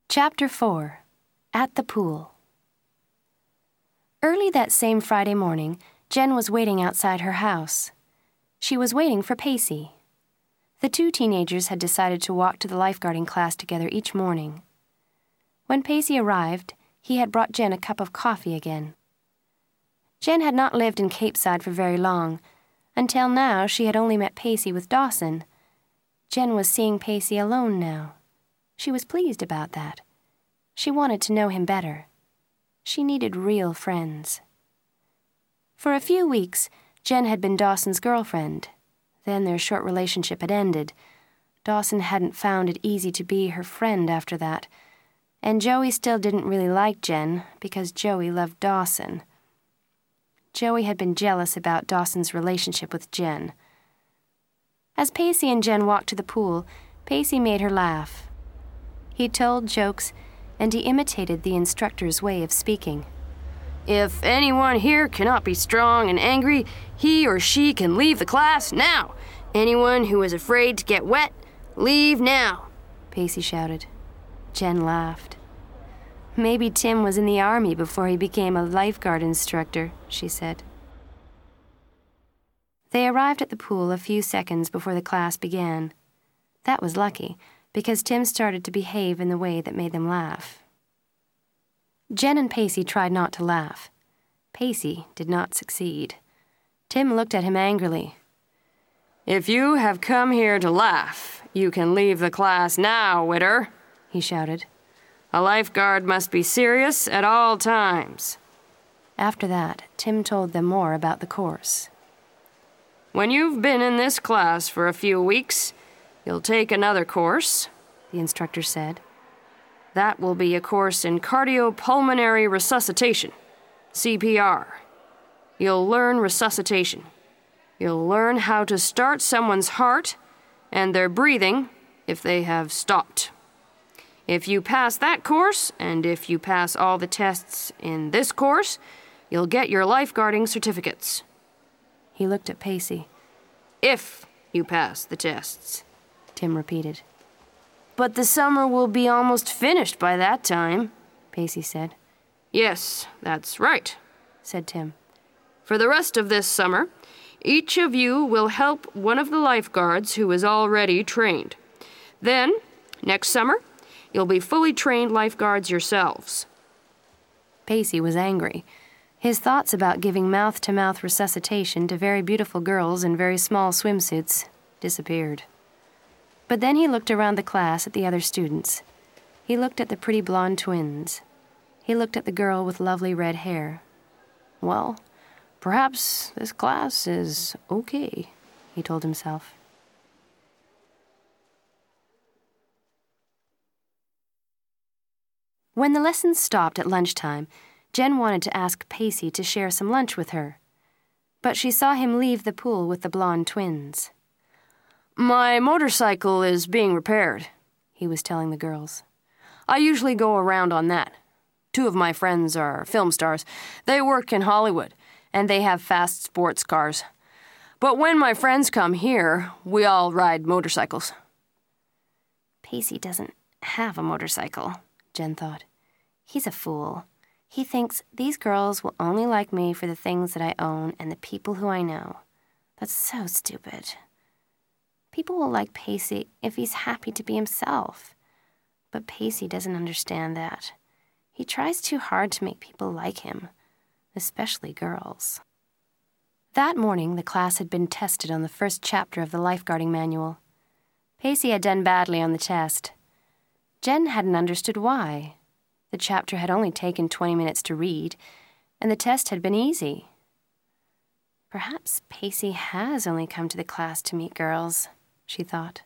Chapter 4. At the Pool. Early that same Friday morning, Jen was waiting outside her house. She was waiting for Pacey. The two teenagers had decided to walk to the lifeguarding class together each morning. When Pacey arrived, he had brought Jen a cup of coffee again. Jen had not lived in Capeside for very long. Until now, she had only met Pacey with Dawson. Jen was seeing Pacey alone now. She was pleased about that. She wanted to know him better. She needed real friends. For a few weeks, Jen had been Dawson's girlfriend. Then their short relationship had ended. Dawson hadn't found it easy to be her friend after that. And Joey still didn't really like Jen because Joey loved Dawson. Joey had been jealous about Dawson's relationship with Jen. As Pacey and Jen walked to the pool, Pacey made her laugh. He told jokes, and he imitated the instructor's way of speaking. If anyone here cannot be strong and angry, he or she can leave the class now. Anyone who is afraid to get wet, leave now, Pacey shouted. Jen laughed. Maybe Tim was in the army before he became a lifeguard instructor, she said. They arrived at the pool a few seconds before the class began. That was lucky, because Tim started to behave in the way that made them laugh. Jen and Pacey tried not to laugh. Pacey did not succeed. Tim looked at him angrily. If you have come here to laugh, you can leave the class now, Witter, he shouted. A lifeguard must be serious at all times. After that, Tim told them more about the course. When you've been in this class for a few weeks, you'll take another course, the instructor said. That will be a course in cardiopulmonary resuscitation, CPR. You'll learn resuscitation. You'll learn how to start someone's heart and their breathing if they have stopped. If you pass that course, and if you pass all the tests in this course, you'll get your lifeguarding certificates. He looked at Pacey. If you pass the tests, Tim repeated. But the summer will be almost finished by that time, Pacey said. Yes, that's right, said Tim. For the rest of this summer, each of you will help one of the lifeguards who is already trained. Then, next summer, you'll be fully trained lifeguards yourselves. Pacey was angry. His thoughts about giving mouth-to-mouth resuscitation to very beautiful girls in very small swimsuits disappeared. But then he looked around the class at the other students. He looked at the pretty blonde twins. He looked at the girl with lovely red hair. Well, perhaps this class is okay, he told himself. When the lessons stopped at lunchtime, Jen wanted to ask Pacey to share some lunch with her. But she saw him leave the pool with the blonde twins. My motorcycle is being repaired, he was telling the girls. I usually go around on that. 2 of my friends are film stars. They work in Hollywood, and they have fast sports cars. But when my friends come here, we all ride motorcycles. Pacey doesn't have a motorcycle, Jen thought. He's a fool. He thinks these girls will only like me for the things that I own and the people who I know. That's so stupid. People will like Pacey if he's happy to be himself. But Pacey doesn't understand that. He tries too hard to make people like him, especially girls. That morning, the class had been tested on the first chapter of the lifeguarding manual. Pacey had done badly on the test. Jen hadn't understood why. The chapter had only taken 20 minutes to read, and the test had been easy. Perhaps Pacey has only come to the class to meet girls, she thought.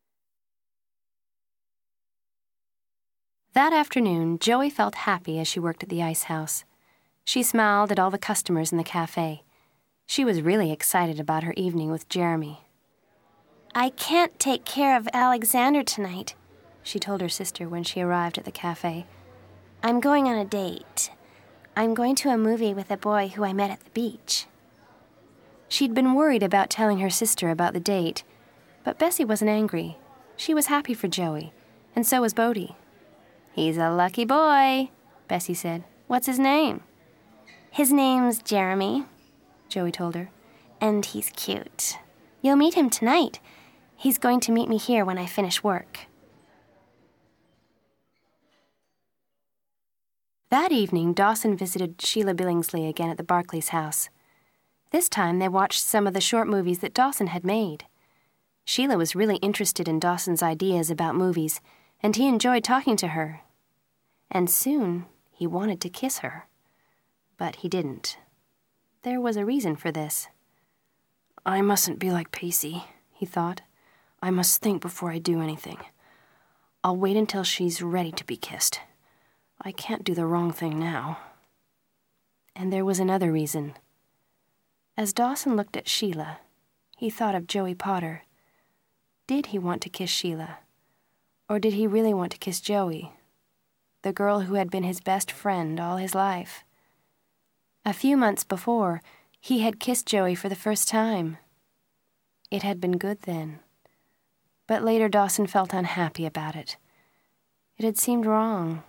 That afternoon, Joey felt happy as she worked at the ice house. She smiled at all the customers in the cafe. She was really excited about her evening with Jeremy. I can't take care of Alexander tonight, she told her sister when she arrived at the cafe. I'm going on a date. I'm going to a movie with a boy who I met at the beach. She'd been worried about telling her sister about the date, but Bessie wasn't angry. She was happy for Joey, and so was Bodie. He's a lucky boy, Bessie said. What's his name? His name's Jeremy, Joey told her. and he's cute. You'll meet him tonight. He's going to meet me here when I finish work. That evening, Dawson visited Sheila Billingsley again at the Barclays house. This time, they watched some of the short movies that Dawson had made. Sheila was really interested in Dawson's ideas about movies, and he enjoyed talking to her. And soon, he wanted to kiss her. But he didn't. There was a reason for this. I mustn't be like Pacey, he thought. I must think before I do anything. I'll wait until she's ready to be kissed. I can't do the wrong thing now. And there was another reason. As Dawson looked at Sheila, he thought of Joey Potter. Did he want to kiss Sheila? Or did he really want to kiss Joey, the girl who had been his best friend all his life? A few months before, he had kissed Joey for the first time. It had been good then. But later Dawson felt unhappy about it. It had seemed wrong.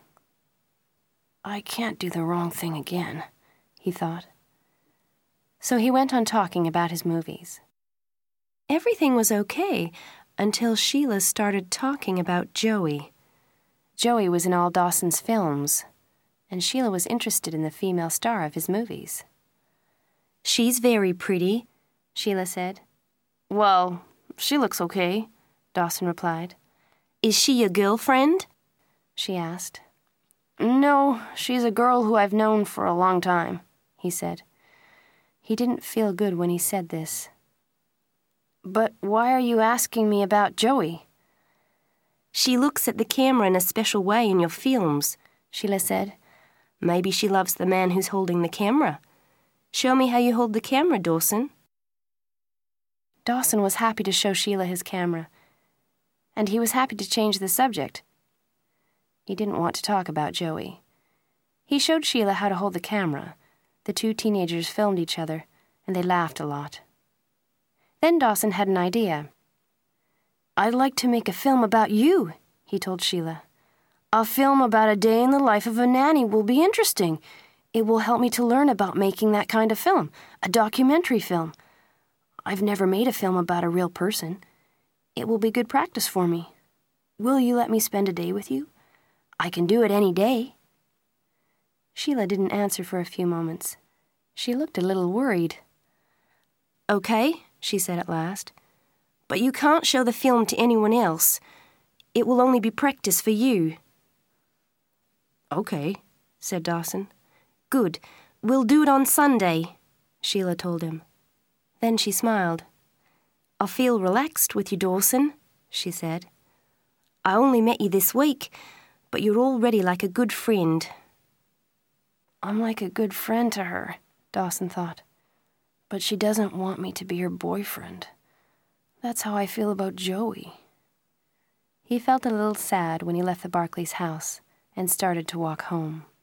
I can't do the wrong thing again, he thought. So he went on talking about his movies. Everything was okay until Sheila started talking about Joey. Joey was in all Dawson's films, and Sheila was interested in the female star of his movies. She's very pretty, Sheila said. Well, she looks okay, Dawson replied. Is she your girlfriend? She asked. No, she's a girl who I've known for a long time, he said. He didn't feel good when he said this. But why are you asking me about Joey? She looks at the camera in a special way in your films, Sheila said. Maybe she loves the man who's holding the camera. Show me how you hold the camera, Dawson. Dawson was happy to show Sheila his camera, and he was happy to change the subject. He didn't want to talk about Joey. He showed Sheila how to hold the camera. The two teenagers filmed each other, and they laughed a lot. Then Dawson had an idea. I'd like to make a film about you, he told Sheila. A film about a day in the life of a nanny will be interesting. It will help me to learn about making that kind of film, a documentary film. I've never made a film about a real person. It will be good practice for me. Will you let me spend a day with you? I can do it any day. Sheila didn't answer for a few moments. She looked a little worried. Okay, she said at last. But you can't show the film to anyone else. It will only be practice for you. Okay, said Dawson. Good. We'll do it on Sunday, Sheila told him. Then she smiled. I feel relaxed with you, Dawson, she said. I only met you this week, but you're already like a good friend. I'm like a good friend to her, Dawson thought. But she doesn't want me to be her boyfriend. That's how I feel about Joey. He felt a little sad when he left the Barclays house and started to walk home.